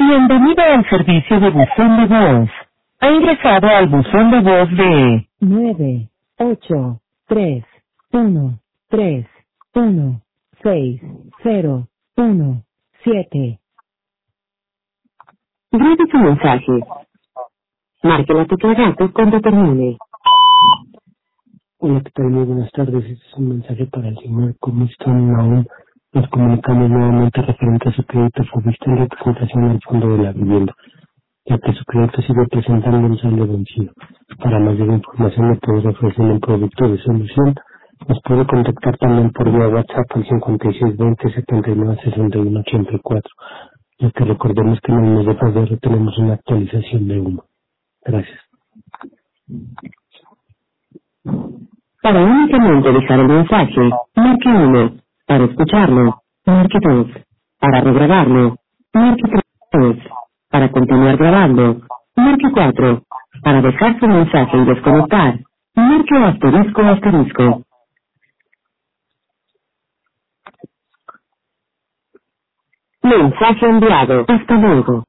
Bienvenido al servicio de buzón de voz. Ha ingresado al buzón de voz de 98313160117. Grabe su mensaje. Marque la tecla gato cuando termine. Hola, ¿qué tal? Muy buenas tardes. Este es un mensaje para el señor Comiston Naum. Nos comunicamos nuevamente referente a su crédito Fobista en representación del Fondo de la Vivienda, ya que su crédito sigue presentando un saldo vencido. Para mayor información le podré ofrecer un producto de solución. Nos puede contactar también por vía WhatsApp al 5620-796184, ya que recordemos que en el mes de febrero tenemos una actualización de humo. Gracias. Para únicamente dejar el mensaje, marque 1. Para escucharlo, marque 2. Para regrabarlo, marque 3. Para continuar grabando, marque 4. Para dejar su mensaje y desconectar, marque asterisco. Mensaje enviado. Hasta luego.